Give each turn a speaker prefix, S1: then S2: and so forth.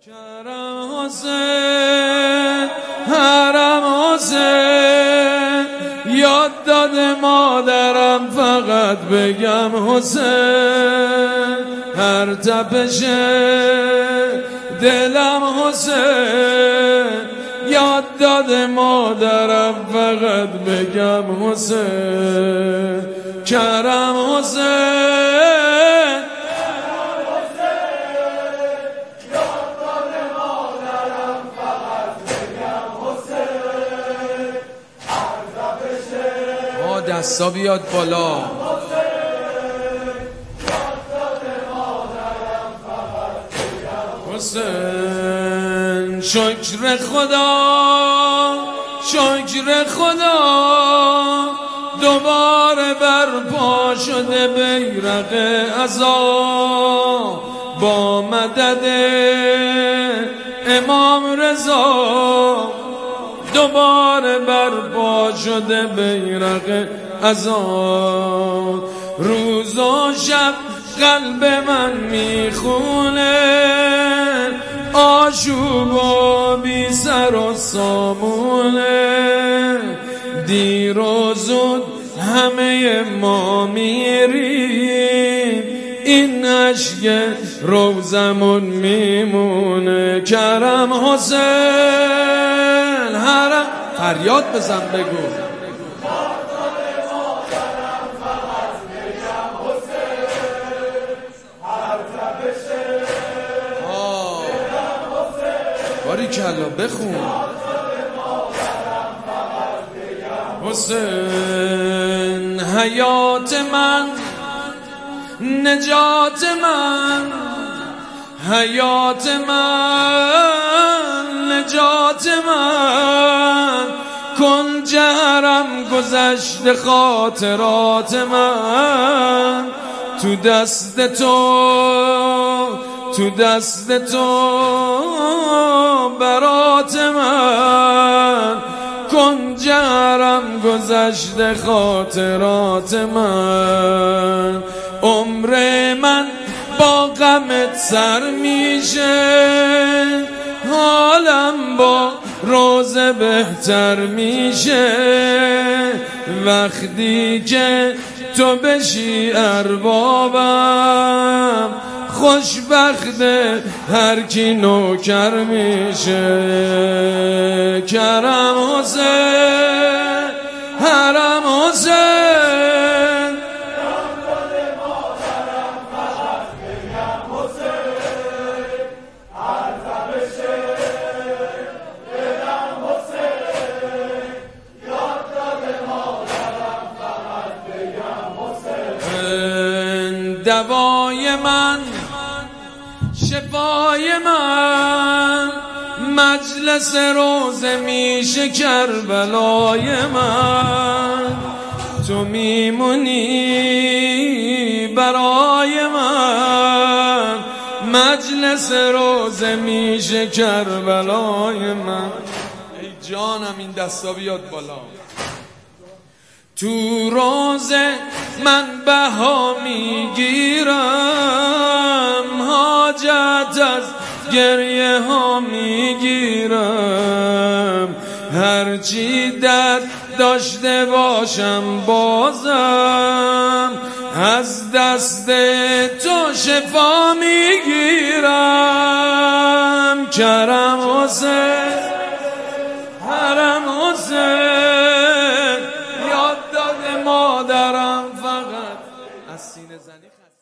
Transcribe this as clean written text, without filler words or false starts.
S1: کرم حسین حرم حسین یاد داده مادرم فقط بگم حسین هر تپش دلم حسین یاد داده مادرم فقط بگم حسین کرم حسین دستا بیاد بالا حسین شکر خدا شکر خدا دوباره برپا شده بیرق عزا با مدد امام رضا دوباره برپا شده بیرق عزا روز و شب قلب من میخونه آشوب و بی سر و سامونه دیر و زود همه ما میریم این عشق روزمون میمونه کرم حسین حرم فریاد بزن بگو باریکلا بخون حسین حیات من نجات من حیات من نجات من کن جهرم گذشت خاطرات من تو دست تو برات من کن جهرم گذشت خاطرات من عمر من با غمت سر میشه حالم با روزه بهتر میشه وقتی که تو بشی اربابم خوشبخت هر کی نوکر میشه کرم حسین حرم حسین دوای من شفای من مجلس روزه میشه کربلای من تو میمونی برای من مجلس روزه میشه کربلای من ای جانم این دستا بیاد بالا تو روزه من بها میگیرم حاجت از گریه ها میگیرم هرچی درد داشته باشم بازم از دست تو شفا میگیرم کرم حسین حرم حسین یاد داده مادرم فقط از سینه زنی